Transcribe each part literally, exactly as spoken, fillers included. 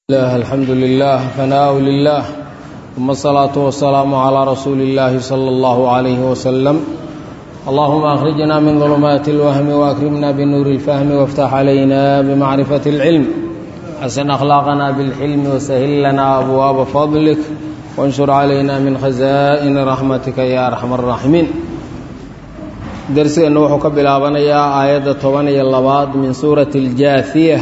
الله الحمد لله ثناء لله ثم الصلاة والسلام على رسول الله صلى الله عليه وسلم. اللهم أخرجنا من ظلمات الوهم وأكرمنا بنور الفهم وافتح علينا بمعرفة العلم، حسن أخلاقنا بالحلم وسهل لنا أبواب فضلك وانشر علينا من خزائن رحمتك يا أرحم الراحمين. درسي أنه حكب الآبانية آية طوانية اللباد من سورة الجاثية.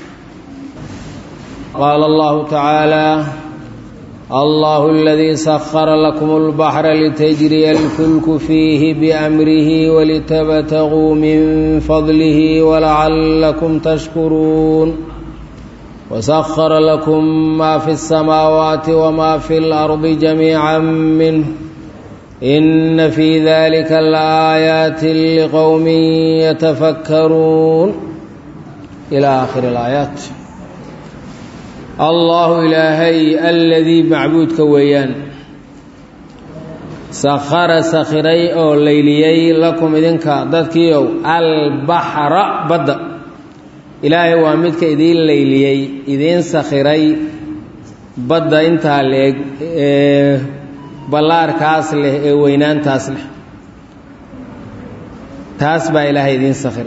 قال الله تعالى: الله الذي سخر لكم البحر لتجري الفلك فيه بأمره ولتبتغوا من فضله ولعلكم تشكرون، وسخر لكم ما في السماوات وما في الأرض جميعا منه إن في ذلك لآيات لقوم يتفكرون إلى آخر الآيات. الله إلهي الذي معبودك ويان سخر سخري أو ليليي لكم إذنك ضدكيو البحر بد إلهي وامدك إذين ليليي إذين سخري بد انتها لك إيه بلار كاسله إيه وينان تاسله تاسبا إلهي إذين سخري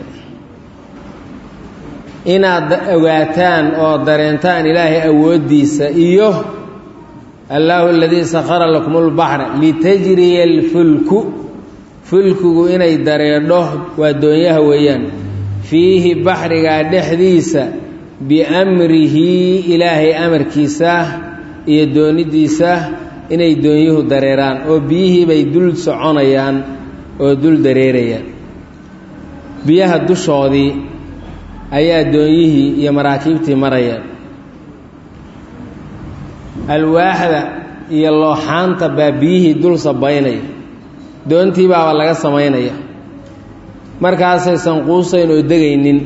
inaad ogaataan oo dareentaan ilaahay awoodiisa iyo Allahu alladhi sakhara lakum al-bahra litajriya al-fulku fulkugu inay dareedho waa doonyaha weeyaan fiihi bahriga dhexdiisa bi amrihi ilaahay amarkiisa iyo doonidiisa inay doonyuhu dareeraan oo biyihii bay dul soconayaan oo dul dareerayaan biyaha dushoodii ayaa doonyihii iyo maraakiibtii marayaan alwaaxda iyo looxaanta baa biyihii dul sabaynaya doontii baaba laga samaynaya markaasaysan quusayn oo degaynin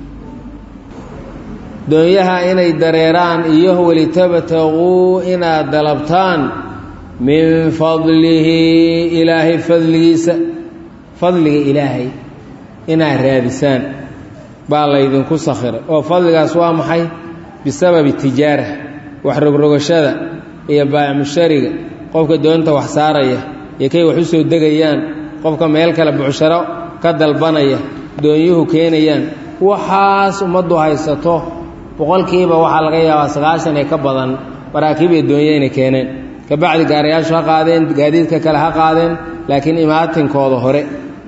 doonyaha inay dareeraan iyo walitabtaguu inaad dalabtaan min fadlihi ilaahay fadligiisa fadliga ilaahay inaad raadisaan baa laydinku sakhiray oo fadligaas waa maxay bisababi tijaara wax rogrogashada iyo baac mushariga qofka doonta wax saaraya iyo kay wax u soo degayaan qofka meel kale buusharo ka dalbanaya doonyuhu keenayaan waxaas umadu haysato boqolkiiba waxa laga yaabaa sagaashan ee ka badan maraakiib iyo doonyo inay keeneen ka bacdi gaariyaashu ha qaadeen gaadiidka kale ha qaadeen laakiin imaatinkooda hore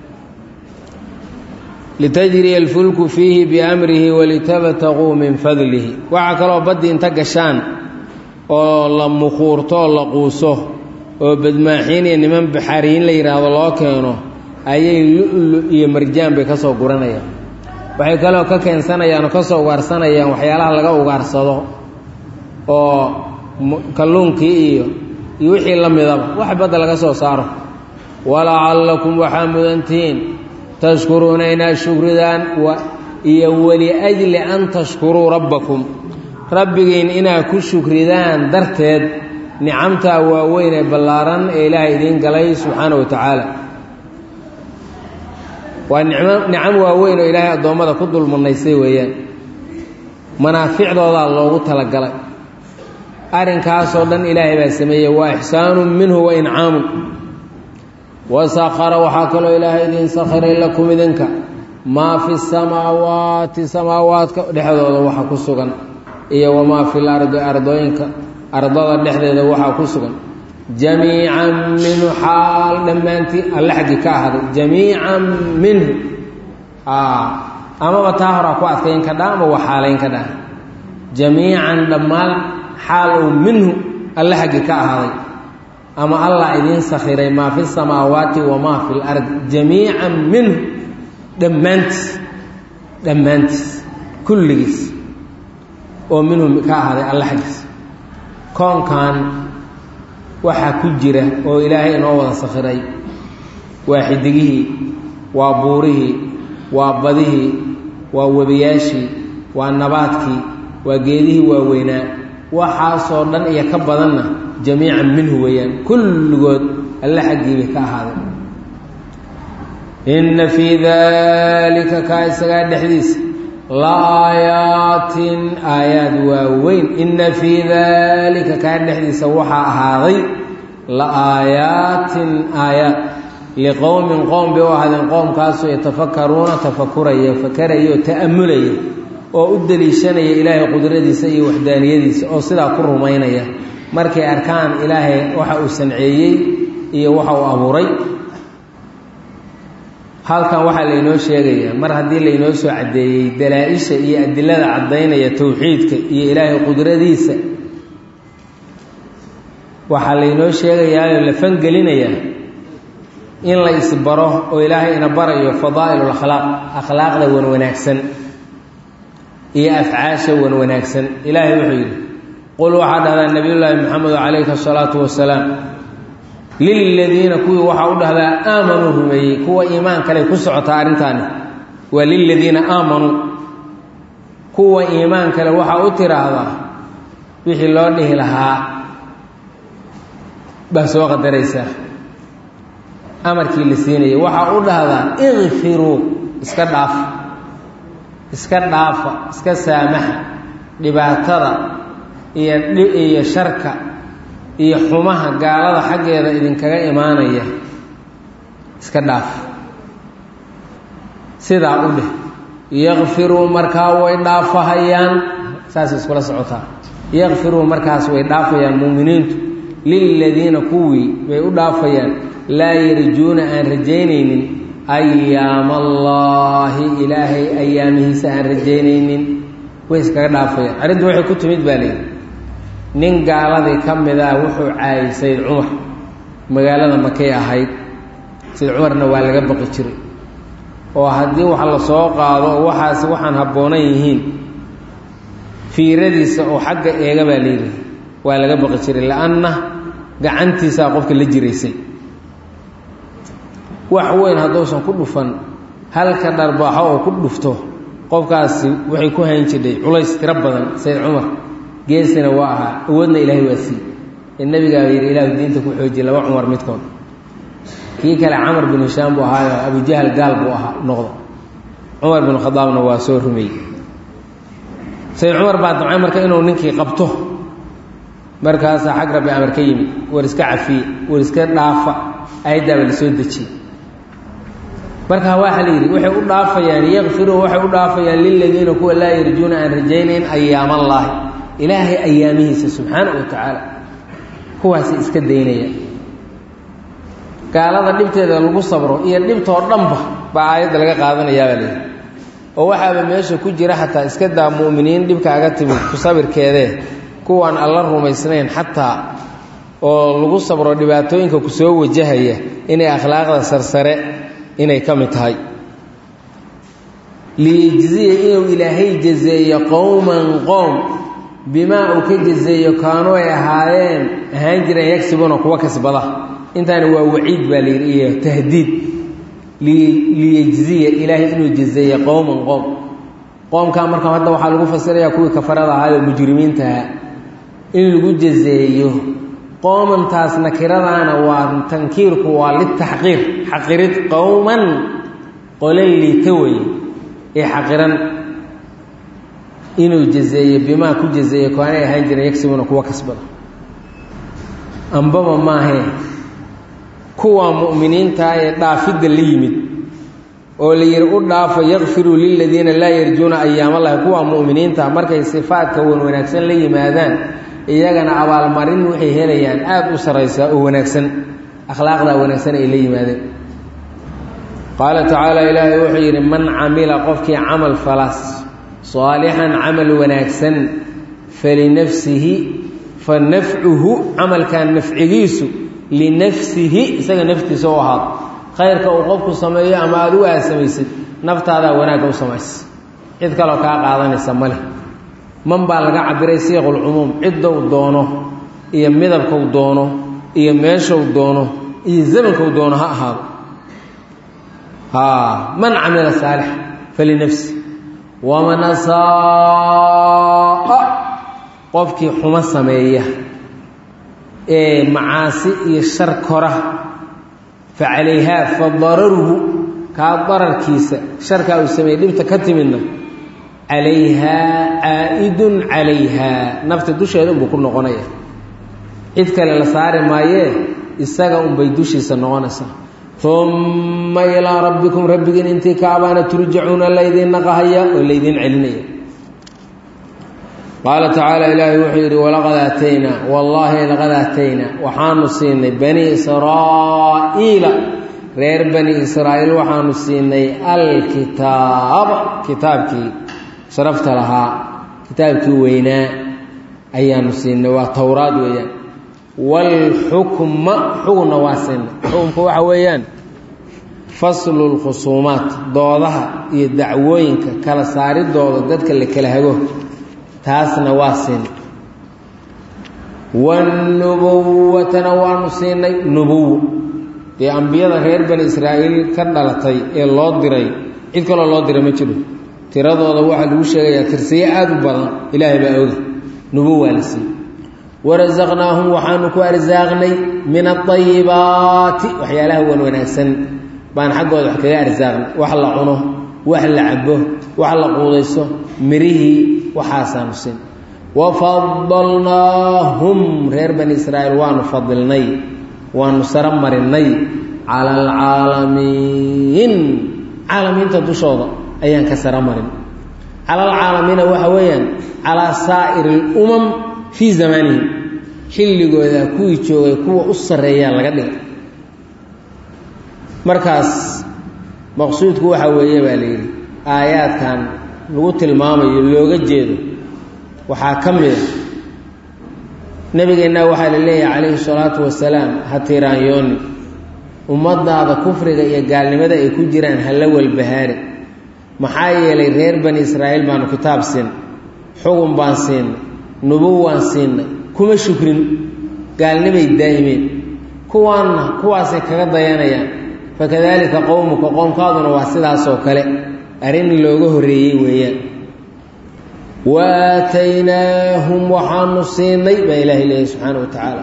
لتجري الفلك فيه بأمره ولتبتغوا من فضله وعكروا بدي انت قشان oo la muqurto la quuso oo badmaaxiin niman bixariin la yiraahdo loo keeno ayay iyo marjaan bay ka soo guranayaan waxay kale ka keensanayaan ka soo waarsanayaan waxyaalaha laga ugaarsado oo kalluunkii iyo iyo wixii la midaba wax bada laga soo saaro wala'allakum wahamudantiin تشكرون إنا شكردان ولأجل أن تشكروا ربكم ربكين إنا كشكردان درتد نعمتا ووين بلاران إلهي دين قلي سبحانه وتعالى ونعم ووين إلهي الضوامة كدل من نيسي ويان منافع الله الله تلقلي أرن كاسودان إلهي باسمية وإحسان منه وإنعام وسخر وحاكل إلهي إذن سخر لكم إذنك ما في السماوات سماوات دحدود وحا كسغن إيه وما في الأرض أرضينك أرضود دحدود وحا كسغن جميعا من حال لما أنت اللحق كاهر جميعا منه آه أما بتاهر أكوات كين كدام وحالين كدام جميعا لما حال منه اللحق كاهر أما الله إذن سخيري ما في السماوات وما في الأرض جميعا منه دمانت دمانت كل جس ومنهم كهذا الله حجس كون كان وحا كجرة وإلهي نوضا سخيري واحده وابوره وابده ووبياشي والنباتك وقيده وويناء وحاصرنا يكبضنا جميعا منه ويان كل قد الله حقي بك هذا إن في ذلك كايسا دحديث laayaatin aayaad waaweyn inna fii daalika kaa dhexdiisa waxaa ahaaday la aayaatin aayaad liqowmin qoom bay u ahaadeen qoomkaasoo yatafakaruuna tafakuraya fakaraya oo ta'amulaya oo u daliishanaya ilaahay qudradiisa iyo waxdaaniyadiisa oo sidaa ku rumaynaya markay arkaan ilaahay waxa uu sanceeyey iyo waxa uu abuuray. halkan waxaa laynoo sheegayaa mar haddii laynoo soo caddeeyey dalaa-isha iyo adilada caddaynaya towxiidka iyo ilaahay qudradiisa, waxaa laynoo sheegayaa la fangelinayaa in la isbaro oo ilaahay ina barayo fadaa'ilul akhlaaq, akhlaaqda wan wanaagsan iyo afcaasha wan wanaagsan. ilaahay wuxuu yidhi qul waxaa dhahdaa nabiyullaahi maxamedo calayhi asalaatu wasalaam liladiina kuwii waxaa u dhahdaa aamanuu rumeeyey, kuwa iimaan kale ku socotaa arrintaani waa liladiina aamanuu, kuwa iimaan kale waxaa u tiraahdaa wixii loo dhihi lahaa baa soo qadaraysaa, amarkii la siinayay waxaa u dhahdaa ikfiruu, iska dhaafa iska dhaafa iska saamaxa dhibaatada iyo iyo sharka iyo xumaha gaalada xaggeeda idinkaga imaanaya, iska dhaaf sidaa u dheh. yakfiruu markaa way dhaafahayaan, saas iskula socotaa, yakfiruu markaas way dhaafayaan muuminiintu liladiina kuwii bay u dhaafayaan laa yarjuuna aan rajaynaynin ayaama allaahi ilaahay ayaamihiisa aan rajaynaynin, way iskaga dhaafayaan. arrintu waxay ku timid baa leeyihi nin gaaladii ka mid ah wuxuu caayay sayd cumar, magaalada makay ahayd, sayd cumarna waa laga baqi jiray oo haddii wax la soo qaado oo waxaasi waxaan habboonan yihiin fiiradiisa oo xagga eega baa leeyihi waa laga baqi jiray, la-anna gacantiisaa qofka la jiraysay. wax weyn hadduusan ku dhufan halka dharbaaxo oo ku dhufto qofkaasi waxay ku hayn jidhay culays tiro badan. sayd cumar geesina waa ahaa, awoodna ilaahay waa siiyey. ee nebigaa yidhi ilaahu diinta ku xoojiye laba cumar midkood, kii kale camar bin hishaam buu ahaayo abujahal gaal buu ahaa noqdo, cumar bin khadaabna waa soo rumeeyey. sayd cumar baa damcay marka inuu ninkii qabto, markaasaa xag rabbi amar ka yimid, war iska cafiye, war iska dhaafa, aayaddaaba la soo dejiyey. markaa waxaa la yidhi waxay u dhaafayaan yakfiruu, waxay u dhaafayaan liladiina kuwa laa yarjuuna aan rajaynayn ayaamallaahi, ilaahay ayaamihiisa subxaana wa tacaala, kuwaasi iska daynaya. gaalada dhibteeda lagu sabro iyo dhibtoo dhanba baa aayadda laga qaadanayaa baa leeyihi. oo waxaaba meesha ku jira xataa iska daa mu'miniin dhibkaaga timid ku sabirkeedee kuwaan alla rumaysnayn xataa oo lagu sabro dhibaatooyinka ku soo wajahaya inay akhlaaqda sarsare inay ka mid tahay. liyejziya inuu ilaahay jazeeyo qowman qoom bimaa uu ka jazeeyo kaanuu ay ahaayeen ahaan jireen yagsibuna kuwa kasbada. intaani waa waciid baa layidhi iyo tahdiid. liyejziya ilaahay inuu jazeeyo qowman qoom, qoomkaa marka hadda waxaa lagu fasirayaa kuwii kafarada ahaayoo mujrimiintaha in lagu jazeeyo. qoomantaas nakiradaana waa tankiirku waa litaxqiir, xaqirid, qowman qolay liita weye ee xaqiran, inuu jazeeyo bimaa ku jazeeyo kaanay ahaan jireen yagsibuna kuwa kasbada. ambaba maahee kuwa mu'miniintaa ee dhaafidda la yimid oo la yidhi u dhaafa yakfiruu liladiina laa yarjuuna ayaamallahi, kuwa mu'miniinta markay sifaadka wan wanaagsan la yimaadaan iyagana abaalmarin waxay helayaan aada u saraysaa oo wanaagsan, akhlaaqdaa wanaagsan ay la yimaadeen. qaala tacaala ilaahay wuxuu yidhi man camila qofkii camal falas saalixan camal wanaagsan falinafsihi, fa nafcuhu camalkan nafcigiisu linafsihi isaga naftiisa u ahaado. khayrka uu qofku sameeyo ama adigu aad samaysid naftaadaa wanaagga u samaysa, cid kaloo kaa qaadanaysa ma leh. man baa laga cabiray siiqulcumuum, ciddou doono iyo midabkau doono iyo meeshau doono iyo zamankau doono ha ahaado. man camila saalix falinafsi, waman asaa qofkii xumo sameeya ee macaasi iyo shar kora fa calayhaa, fa dararuhu kaa dararkiisa sharkaa uu sameeyey dhibta ka timidna calayhaa caa'idun calayhaa nafta dusheeda unbuu ku noqonaya cid kale la saari maayee isaga unbay dushiisa noqonaysaa uma ilaa rabbikum rabbigiin intii kaabaana turjacuuna laydiin naqahaya oo laydiin celinaya qaala tacaala ilaahay wuxuu yidhi walaqad aataynaa wallaahi laqad aataynaa waxaanu siinay bani israa'iila reer bani israa'iil waxaanu siinay alkitaaba kitaabkii sharafta lahaa kitaabkii weynaa ayaanu siinay waa towraad weeyaan waalxukma xugna waa siinay xukumka waxa weeyaan faslu lkhusuumaat doodaha iyo dacwooyinka kala saaridooda dadka la kala hago taasna waa siinay wanubuwatana waanu siinay nubuwo dee ambiyada reer bani israa'iil ka dhalatay ee loo diray cid kaloo loo diray ma jiro tiradooda waxaa lagu sheegayaa tirsiye aada u badan ilaahay baa oga nubuwaa la siiyey warasaqnaahum waxaanu ku arsaaqnay min aayibaati waxyaalaha wan wanaagsan baan xaggooda wax kaga arsaaqnay wax la cuno wax la cabo wax la quudayso mirihii waxaasaanu siin wafadalnaahum reer bani israa'iil waanu fadilnay waanu saro marinay cala alcaalamiin caalamiinta dushooda ayaan ka saro marin cala alcaalamiina waxa weeyaan calaa saa'iri alumam fii zamaanihim xilligooda kuwii joogay kuwa u sarreeyaa laga dhigay markaas maqsuudku waxa weeye baa layidhi aayaadkan lagu tilmaamayo looga jeedo waxaa ka mid a nabigeenna waxaa la leeyahay calayhi salaatu wasalaam ha tiiraanyooni ummadaada kufriga iyo gaalnimada ay ku jiraan hala walbahaari maxaa yeelay reer bani israa'iil baanu kitaab siinay xugun baan siinay nubuw waan siinay kuma shukrin gaalnimay daa'imeen kuwaanna kuwaasay kaga dayanayaan fakadaalika qowmuka qoomkaaduna waa sidaasoo kale arrin looga horreeyey weeyaan waataynaahum waxaanu siinay baa ilaahay leeyahy subxaana wa tacaala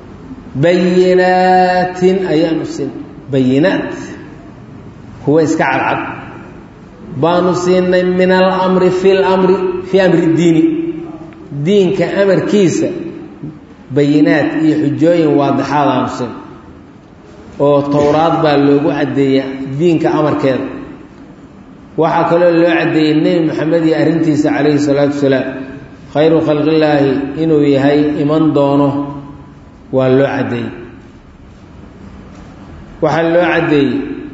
bayinaatin ayaanu siinay bayinaat kuwa iska cadcad baanu siinay min alamri fi lamri fii amri diini diinka amarkiisa bayinaat iyo xujooyin waadixaadaanu siinay oo towraad baa loogu caddeeya diinka amarkeeda waxaa kaloo loo caddeeyey nebi moxamed iyo arrintiisa calayhi salaatu wasalaam khayru khalqillaahi inuu yahay iman doono waa loo caddeeyey waxaa loo caddeeyey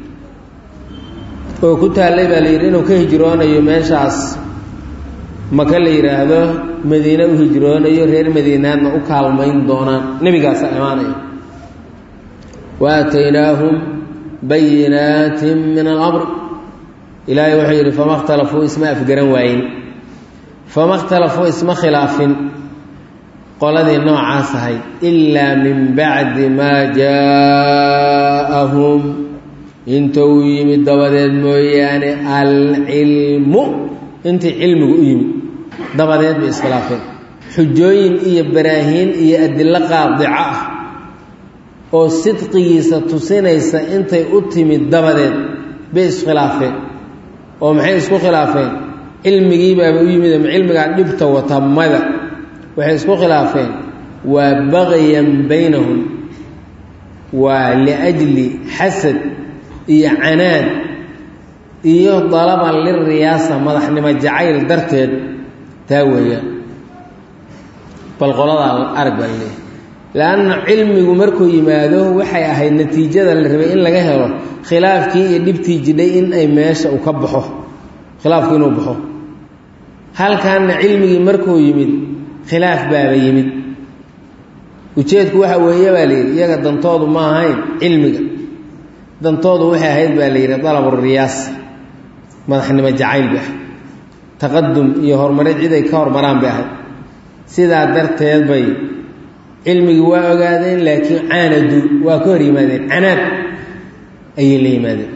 oo ku taallay baa la yidhi inuu ka hijroonayo meeshaas maka la yidhaahdo madiine u hijroonayo reer madiinaadna u kaalmayn doonaan nebigaasa imaanaya waataynaahum bayinaatin min alamr ilaahay wuxuu yidhi fama khtalafuu isma afgaran waayin fama khtalafuu isma khilaafin qoladii noocaas ahay ilaa min bacdi maa jaaahum inta uu yimid dabadeed mooyaane alcilmu intii cilmigu u yimid dabadeed bay iskhilaafeen xujooyin iyo baraahiin iyo adillo qaadico ah oo sidqigiisa tusinaysa intay u timid dabadeed bay iskhilaafeen oo maxay isku khilaafeen cilmigii baaba u yimid ama cilmigaa dhibta wata mada waxay isku khilaafeen waa baqyan baynahum waa liajli xasad iyo canaad iyo dalaban liriyaasa madaxnimo jacayl darteed taa weeyaan bal qoladaa arag baa leeyahay lanna cilmigu markuu yimaado waxay ahayd natiijada la rabay in laga helo khilaafkii iyo dhibtii jidhay in ay meesha u ka baxo khilaafku inuu baxo halkaanna cilmigii markuu yimid khilaaf baaba yimid ujeedku waxa weeye baa layidhi iyaga dantoodu ma ahayn cilmiga dantoodu waxay ahayd baa layidhi dalaburiyaas madaxnimo jacayl bay ahayd taqadum iyo horumarid cid ay ka hormaraan bay ahayd sidaa darteed bay cilmigii waa ogaadeen laakiin caanadu waa ka hor yimaadeen canaad ayay la yimaadeen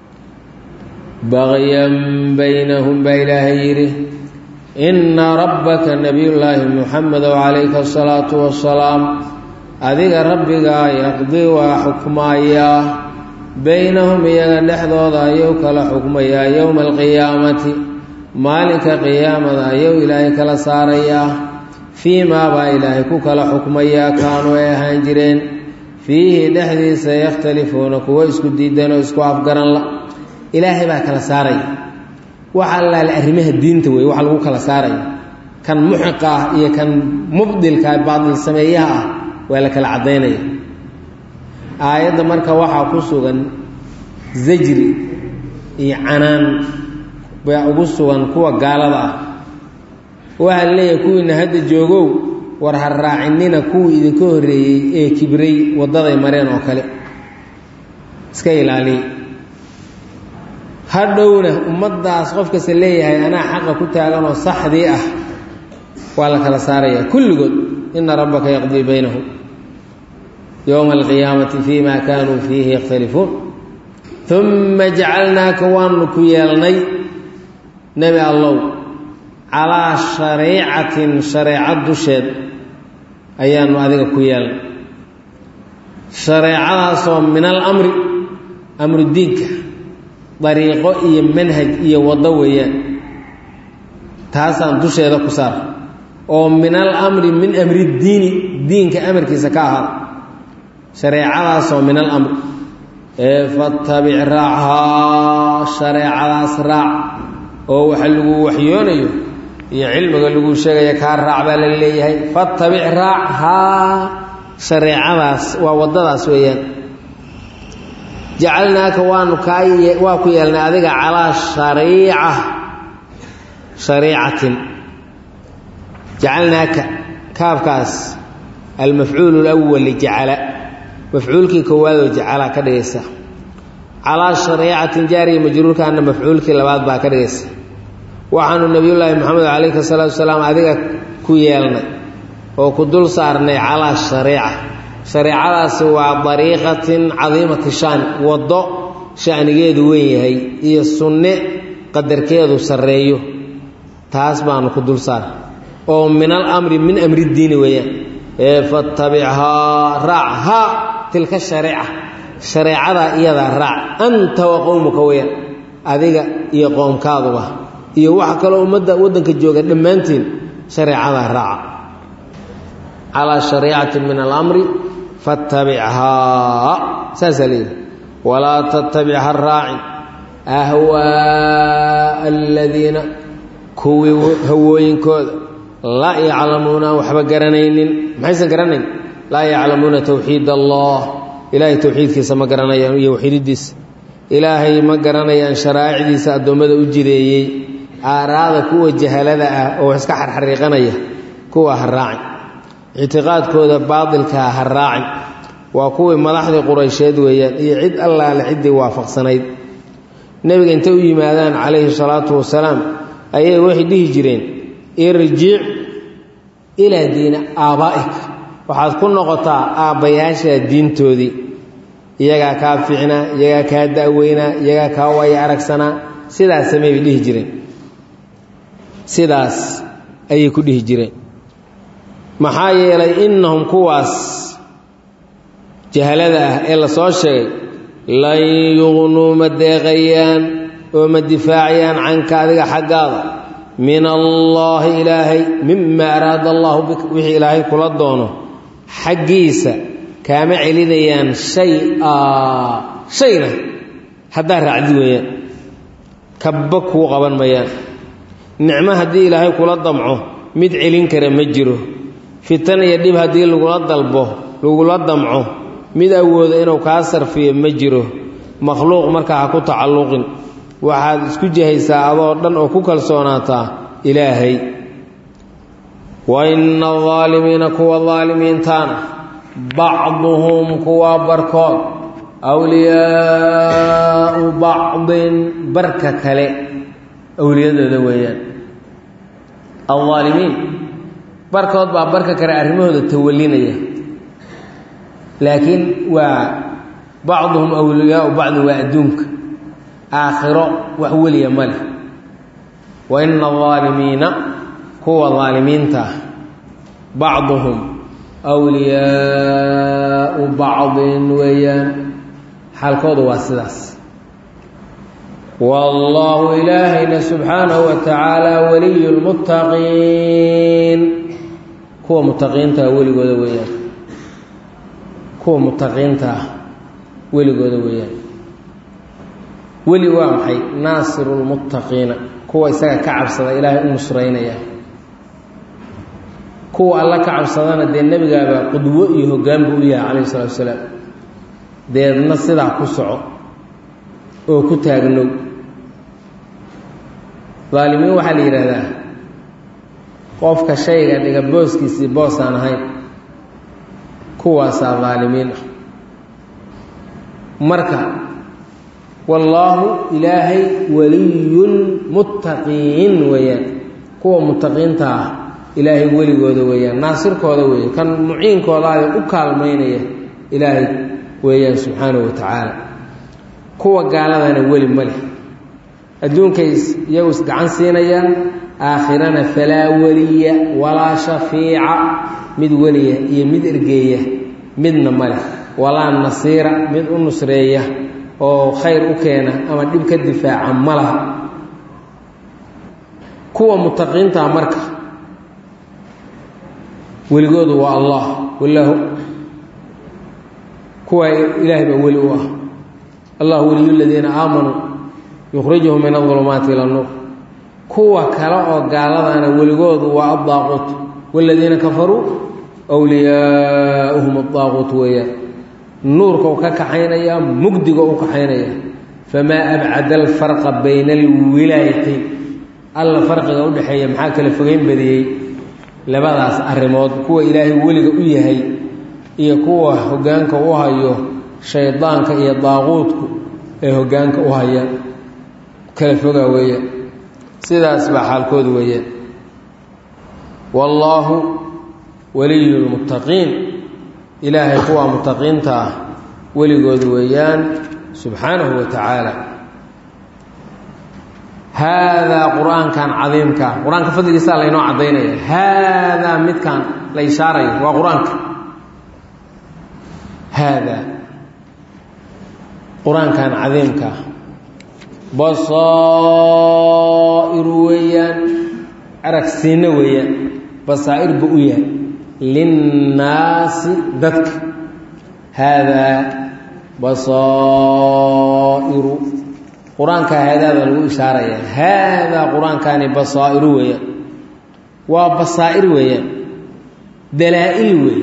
baqyan baynahum baa ilaahay yidhi inna rabbaka nabiyullaahi muxamedow calayka asalaatu wassalaam adiga rabbigaa yaqdii waa xukmayaa baynahum iyaga dhexdooda ayuu kala xukmayaa yowma alqiyaamati maalinka qiyaamada ayuu ilaahay kala saarayaa fiimaa baa ilaahay ku kala xukmayaa kaanuu ay ahaan jireen fiihi dhexdiisa yakhtalifuuna kuwo isku diidan oo isku afgaran la ilaahay baa kala saaraya waxa allaale arrimaha diinta wey waxa lagu kala saaraya kan muxiqa ah iyo kan mubdilka baadil sameeyaha ah waa la kala cadaynaya aayadda marka waxaa ku sugan zajri iyo canaan baa ugu sugan kuwa gaalada ah waxaa leeyahay kuwiina hadda joogow war ha raacinina kuwii idinka horreeyey ee kibray waddaday mareen oo kale iska ilaaliya hadhowna ummaddaas qofkasta leeyahay anaa xaqa ku taagan oo saxdii ah waa la kala saarayaa kulligood ina rabbaka yaqdii baynahum yowma alqiyaamati fii ma kaanuu fiihi yakhtalifuun uma jacalnaaka waanu ku yeelnay nebi allow calaa shariicatin shareecad dusheed ayaanu adiga ku yeelnay shareecadaasoo min alamri amru diinka dariiqo iyo manhaj iyo waddo weeyaan taasaan dusheeda ku saar oo min alamri min amri diini diinka amarkiisa ka ahaada shareecadaasoo min alamri ee fattabic raachaa shareecadaas raac oo waxa lagu waxyoonayo iyo cilmiga lagu sheegaya kaa raac baa la leeyahay fattabic raachaa shareecadaas waa waddadaas weeyaan jacalnaaka waanu kaa waa ku yeelnay adiga calaa shariica shariicatin jacalnaaka kaafkaas almafcuulu lwali jacala mafcuulkii koowaadoo jacala ka dhigaysa calaa shariicatin jaariya majruurkaana mafcuulkii labaad baa ka dhigaysa waxaanu nabiyullaahi maxamed calayhi salaatu wasalaam adiga ku yeelnay oo ku dul saarnay calaa shariica shareecadaasi waa dariiqatin cadiimati shaan waddo shanigeedu weyn yahay iyo sunne qadarkeedu sarreeyo taas baanu ku dul saar oo min alamri min amri diini weeyaan ee fatabichaa raac ha tilka shariica shareecadaa iyadaa raac anta wa qowmuka weeyaan adiga iyo qoomkaaduba iyo waxa kaloo ummadda waddanka jooga dhammaantiin shareecadaa raaca calaa shariicatin min alamri fatabichaa saasaa leeyihi walaa tattabic ha raacin ahwaaa aladiina kuwii hawooyinkooda laa yaclamuuna aan waxba garanaynin maxaysan garanayn laa yaclamuuna towxiid allah ilaahay towxiidkiisa ma garanayaan iyo waxididiisa ilaahay ma garanayaan sharaa'icdiisa addoommada u jideeyey aaraada kuwa jahalada ah oo iska xarxariiqanaya kuwa ha raacin ictiqaadkooda baadilkaa ha raacin waa kuwii madaxdii quraysheed weeyaan iyo cid allaale ciddii waafaqsanayd nebiga intay u yimaadaan calayhi salaatu wasalaam ayay waxay dhihi jireen irjic ilaa diini aabaa'ik waxaad ku noqotaa aabbayaashaa diintoodii iyagaa kaa fiicnaa iyagaa kaa da'weynaa iyagaa kaa waaya aragsanaa sidaas samey bay dhihi jireen sidaas ayay ku dhihi jireen maxaa yeelay innahum kuwaas jahalada ah ee la soo sheegay lan yuqnuu ma deeqayaan oo ma difaacayaan canka adiga xaggaada min allaahi ilaahay mima araada allaahu bik wixii ilaahay kula doono xaggiisa kaama celinayaan shay-a shayna haddaa raacdi weeyaan kabba kuu qaban mayaan nicmo haddii ilaahay kula damco mid celin kara ma jiro fitan iyo dhib haddii lagula dalbo lagula damco mid awooda inuu kaa sarfiyo ma jiro makhluuq markaa ha ku tacalluqin waxaad isku jihaysaa adoo dhan oo ku kalsoonaataa ilaahay wa inna adaalimiina kuwa daalimiintaana bacduhum kuwa barkood awliyaau bacdin barka kale awliyadooda weeyaan aldaalimiin barkood baa barka kale arrimahooda tawalinaya laakiin waa bacduhum awliyaau bacdi waa adduunka aakhiro wax weliya ma leh wa ina adaalimiina kuwa daalimiinta ah bacduhum awliyaau bacdin weeyaan xaalkoodu waa sidaas والله إلهنا سبحانه وتعالى ولي المتقين كوا متقين تا ولي قد ويان كوا متقين تا ولي قد ويان ولي وامحي ناصر المتقين كوا إساق كعب صدا إلهي النصرين يا كوا الله كعب صدانا دي النبي قابا قدوة يهقان بويا عليه الصلاة والسلام دي النصر كسعو oo ku taagno zaalimiin waxa la yiraahdaa qofka shayga dhiga booskiisa boos aan ahayn kuwaas zaalimiin marka wallahu ilaahi waliyul muttaqiin weeyaan kuwa muttaqiinta ilaahi waligooda weeyaan naasirkooda weeyaan kan muciinkooda u kaalmeynaya ilaahi weeyaan subhanahu wa ta'ala kuwa gaaladana weli male adduunkays iyagu gacan siinayaan aakhirana falaa waliya walaa shafiica mid waliya iyo mid ergeeya midna male walaa nasiira mid u nusreeya oo khayr u keena ama dhib ka difaaca malaha kuwa mutaqiinta marka weligoodu waa allah wallahu kuwa ilaahay ba weli u ah الله ولي الذين آمنوا يخرجهم من الظلمات إلى النور كوا كلا أو قالنا ولقود والطاغوت والذين كفروا أولياؤهم الطاغوت ويا النور كوكا كحينيا مجد كوكا حينيا فما أبعد الفرق بين الولايتين الله فرق يقول حي محاك الفقين بدي لبعض الرماد كوا إلهي ولي إياهي إيه كوا هجانك وهايو shaydaanka iyo daaquudku ee hogaanka u haya kala foga weeye sidaas ba xaalkoodu weeye wallahu waliyul muttaqiin ilaahay kuwa muttaqiinta waligoodu weeyaan subhanahu wa ta'ala hada quraankan cadiimka quraanka fadligiisa la inoo cadeynaya hada midkan la ishaarayo waa quraanka hada قرآن كان عظيم كا بصائر ويان عرق سين ويان بصائر بؤيان للناس ذك هذا بصائر قرآن كان هذا له إشارة هذا قرآن كان بصائر ويان وبصائر ويان دلائل ويان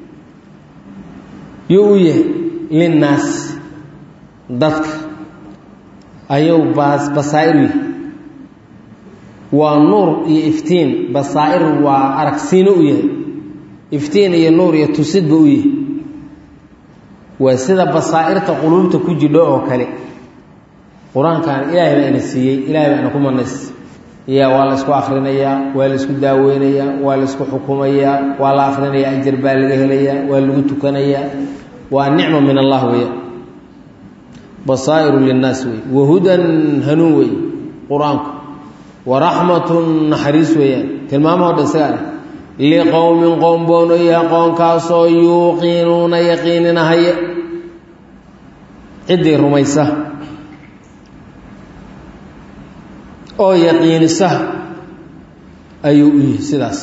يؤيه للناس dadka ayuu baas basaa'ir waa nuur iyo iftiin basaa'ir waa aragsiino u yahay iftiin iyo nuur iyo tusid u yahay waa sida basaa'irta qulubta ku jidho oo kale quraankan ilaahay baa ina siiyay ilaahay baa ina ku manays ya waa la isku akhrinayaa waa la isku daaweynayaa waa la isku xukumayaa waa la akhrinayaa ajir baa laga helayaa waa lagu tukanayaa waa nicmo min Allah weeyaa بصائر للناس وهدى هنوي قرآن ورحمة نحريس ويان تلمامه ودسال لقوم قوم بونو يا قوم كاسو يوقنون يقيننا هيا عدي رميسة أو يقين سه أيو إيه سداس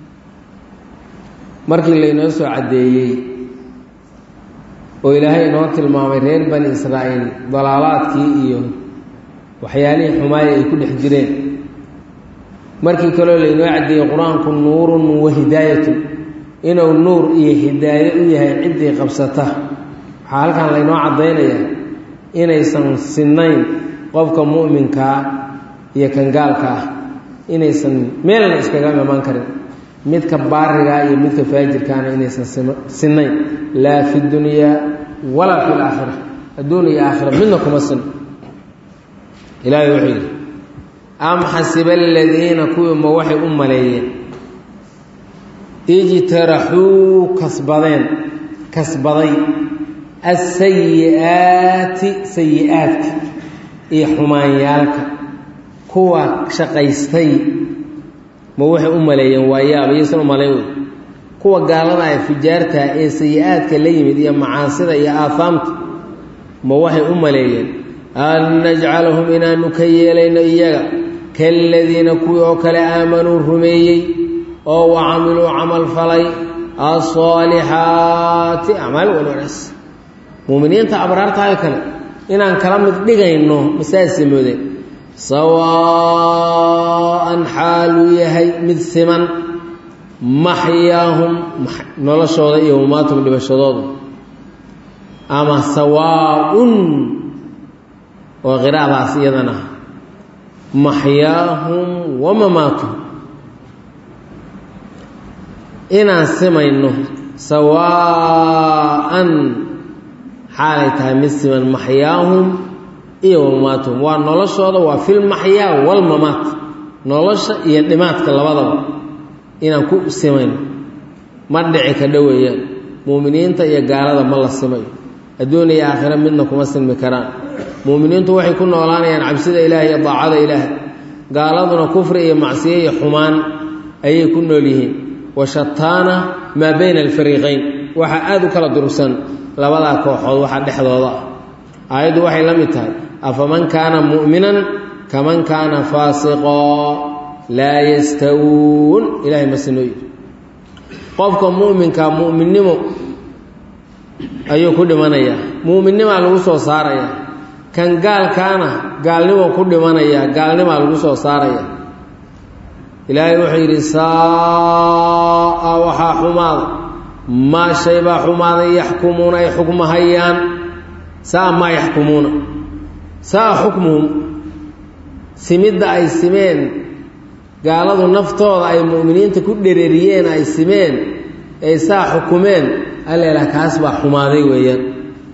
مركي اللي نوسو عديي oo ilaahay noo tilmaamay reer bani Israa'iil dalaalaadkii iyo waxyaalihii xumaay ay ku dhex jireen markii kale la inoo cadeeyay quraanku nuurun wa hidaayatu inuu nuur iyo hidaayo u yahay cidii qabsata halkan la inoo cadeynaya inaysan sinayn qofka muuminka iyo kan gaalka inaysan meelna iskaga iman karin midka baariga iyo midka faajirkaana inaysan sinayn la fi dunya wala fi al-akhirah addunya aakhirah midna kuma sin ilaahi wuxuu am hasiba alladheena kuwa waxay u maleeyeen ijtarahu kasbadeen kasbaday as-sayyi'ati sayyi'at iyo xumaanyaalka kuwa shaqaystay ma waxay u maleeyeen waayaaba yeesan u maleeyeen kuwa gaalada ay fijaarta ee sayi'aadka la yimid iyo macaasida iyo aafaamta ma waxay u maleeyeen an najcalahum inaanu ka yeelayno iyaga kaaladiina kuwii oo kale aamanuu rumeeyey oo wa camiluu camal falay alصaalixaati acmaal wanaas muuminiinta abraartahay kale inaan kala mid dhigayno masaasi moodeen sawaa'an xaaluu yahay mid siman maxyaahum noloshooda iyo mamaatum dhibashadooda ama sawaaun oo qiraadaas iyadana maxyaahum wa mamaatum inaan simayno sawaa'an xaalay tahay mid siman maxyaahum iyo mamaatum waa noloshooda waa filmaxyaa walmamaat nolosha iyo dhimaadka labadaba inaan ku simayno ma dhici ka dhoweeyaan muuminiinta iyo gaalada ma la simayo adduun iyo aakhira midna kuma silmi karaan muuminiintu waxay ku noolaanayaan cabsida ilaahay iyo daacada ilaahay gaaladuna kufri iyo macsiyo iyo xumaan ayay ku nool yihiin washataana maa bayna alfariiqayn waxaa aada u kala durugsan labadaa kooxood waxaa dhexdooda ah aayaddu waxay la mid tahay afaman kaana mu'minan kaman kaana faasiqoo laa yastawuun ilaahay ma sinoo yidhi qofka mu'minkaa mu'minnimo ayuu ku dhimanayaa mu'minnimaa lagu soo saarayaa kan gaalkaana gaalnimo ku dhimanayaa gaalnimaa lagu soo saarayaa ilaahay wuxuu yidhi saa'a waxaa xumaada maa shay baa xumaaday yaxkumuuna ay xukmahayaan saa maa yaxkumuuna saa xukmuhum simidda ay simeen gaaladu naftooda ay mu'miniinta ku dhereriyeen ay simeen ay saa xukumeen alleelah kaas baa xumaaday weeyaan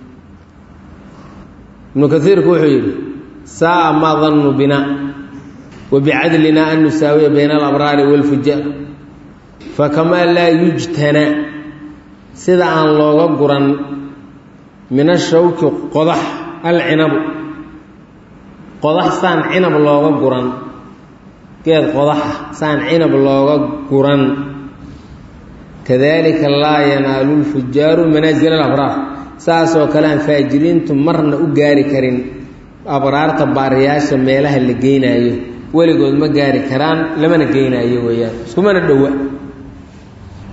ibnu kaiirku wuxuu yidhi saa'a maa dannu bina wabicadlina an nusaawiya bayna alabraari waalfujaar fakamaa laa yujtanaa sida aan looga guran min ashawki qodax alcinabu qodax saan cinab looga guran geed qodaxa saan cinab looga guran kadalika laa yanaalu lfujaaru manaazil alabraar saasoo kale aan faajiriintu marna u gaari karin abraarta baariyaasha meelaha la geynaayo weligood ma gaari karaan lamana geynaayo weeyaan iskumana dhowa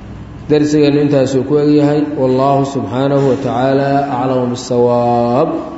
darsigeenu intaasuu ku egyahay wallaahu subxaanahu wa tacaala aclamu bisawaab